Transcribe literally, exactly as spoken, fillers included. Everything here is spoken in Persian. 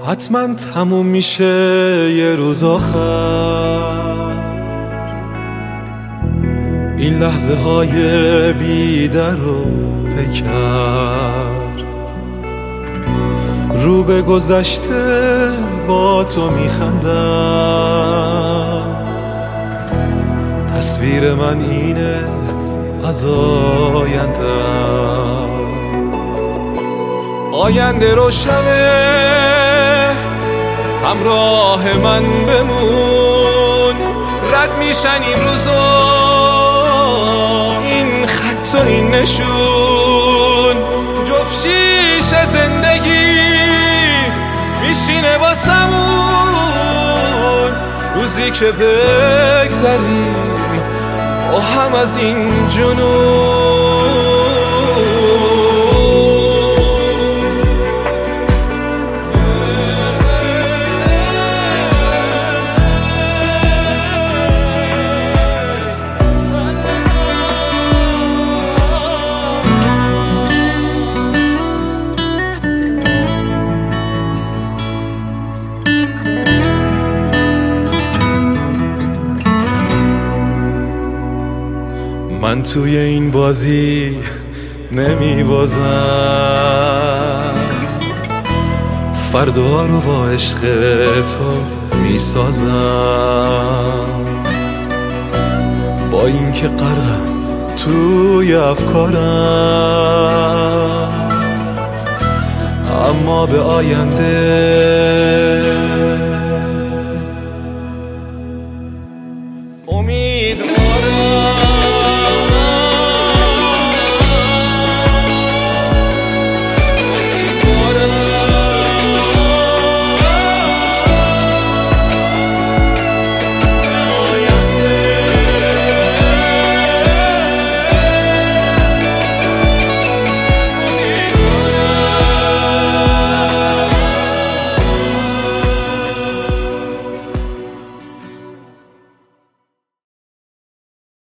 حتما تموم میشه یه روز آخر. این لحظه های بی‌در و پیکر رو به گذشته با تو میخندم. تصویر من اینه از آیندم. آینده روشنه همراه من بمون. رد میشن این روزا این خط و این نشون. جفت شیشه زندگی میشینه واسمون. روزی که بگذریم با هم از این جنون. من توی این بازی نمی بازم. فردا رو با عشق تو می سازم. با این که غرقم توی افکارم، اما به آینده